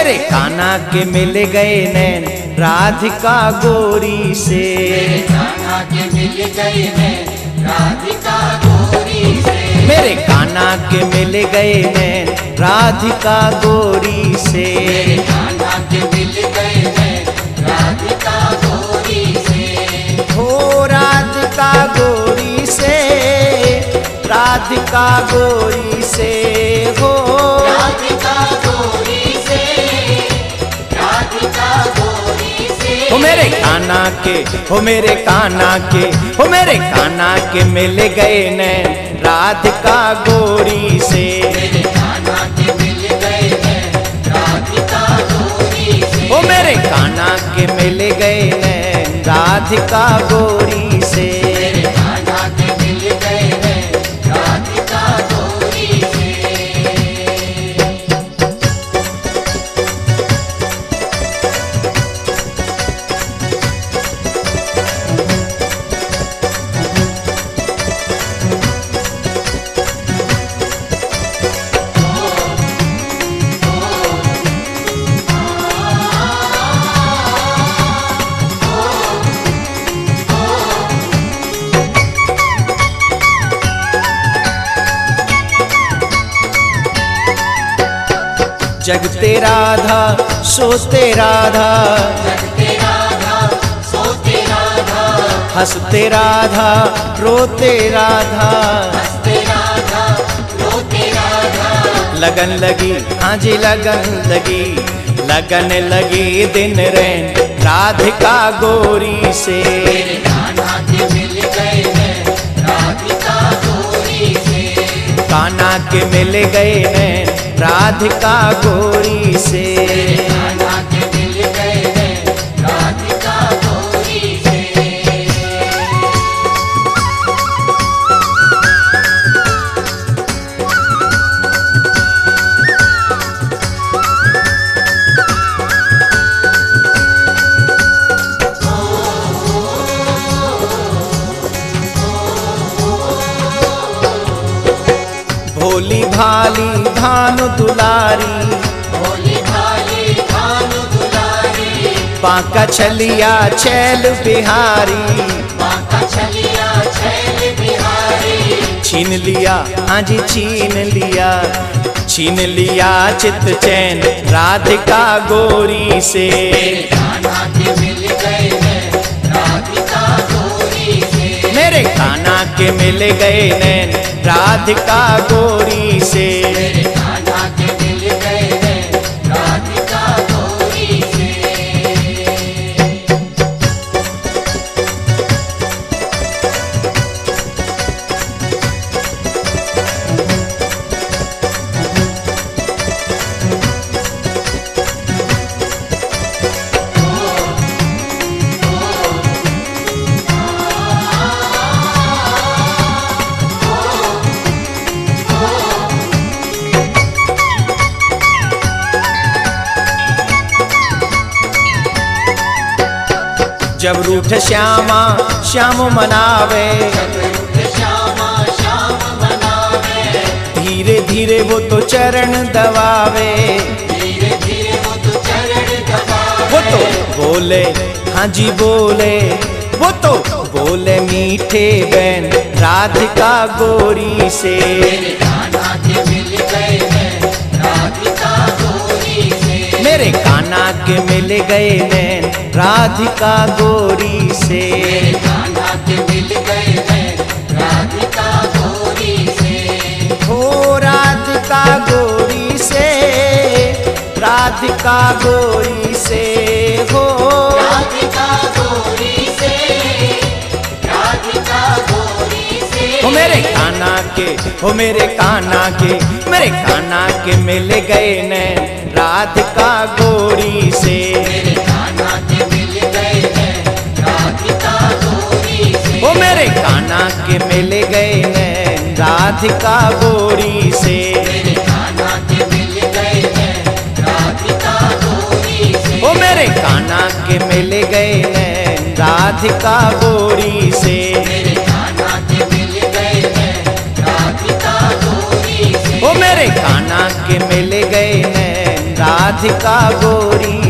मेरे कान्हा के मिल गए नैन राधिका गोरी से। मेरे कान्हा के मिल गए नैन राधिका गोरी से। मेरे कान्हा के मिल गए नैन राधिका गोरी से। मेरे कान्हा के मिल गए नैन राधिका गोरी से। हो राधिका गोरी से, राधिका गोरी से, हो राधिका गोरी से, राधिका गोरी से। हो मेरे कान्हा के, हो मेरे कान्हा के, हो मेरे कान्हा के मिल गए नैन राधिका गोरी से। मेरे कान्हा के मिल गए नैन राधिका गोरी से। हो मेरे कान्हा के मिल गए नैन राधिका गोरी से। मेरे कान्हा के मिल गए नैन राधिका गोरी से। जगते राधा सोते राधा, जगते राधा सोते राधा, हंसते राधा रोते राधा, हंसते राधा रोते राधा। लगन लगी हाँ जी लगन लगी, लगन लगी दिन रैन राधिका गोरी से। मेरे कान्हा के मिल गए नैन राधिका गोरी से। कान्हा के मिल गए नैन राधिका गोरी से। मेरे कान्हा के मिल गए नैन राधिका गोरी से। भोली भाली भानु दुलारी, भोली भाली भानु दुलारी, बांका छलिया छैल बिहारी, बांका छलिया छैल बिहारी। छीन लिया हाँ जी छीन लिया, छीन लिया चित चैन राधिका गोरी से। मेरे कान्हा के मिल गए नैन राधिका गोरी से। मेरे कान्हा के मिल गए नैन राधिका गोरी से। मेरे कान्हा के मिल गए नैन राधिका गोरी से। जब रूठ श्यामा श्याम मनावे, श्यामा श्याम मनावे। धीरे धीरे वो तो चरण दबावे, धीरे धीरे वो तो चरण दबावे। वो तो बोले हाँ जी बोले, वो तो बोले मीठे बैन राधिका गोरी से। मेरे कान्हा के मिल गए नैन राधिका गोरी से। मेरे कान्हा के मिल गए नैन राधिका गोरी से। मेरे कान्हा के मिल गए नैन राधिका गोरी से। हो राधिका गोरी से, राधिका गोरी से, हो राधिका गोरी से, राधिका गोरी से। हो मेरे कान्हा के, हो मेरे कान्हा के, मेरे कान्हा के मिल गए नैन राधिका गोरी से। मेरे कान्हा के मिल गए नैन राधिका गोरी से। हो मेरे कान्हा के मिल गए नैन राधिका गोरी से। मेरे कान्हा के मिल गए नैन राधिका गोरी से। हो मेरे कान्हा के मिल गए नैन राधिका गोरी से। मेरे कान्हा के मिल गए नैन राधिका गोरी से। हो मेरे कान्हा के मिल गए नैन राधिका राधिका गोरी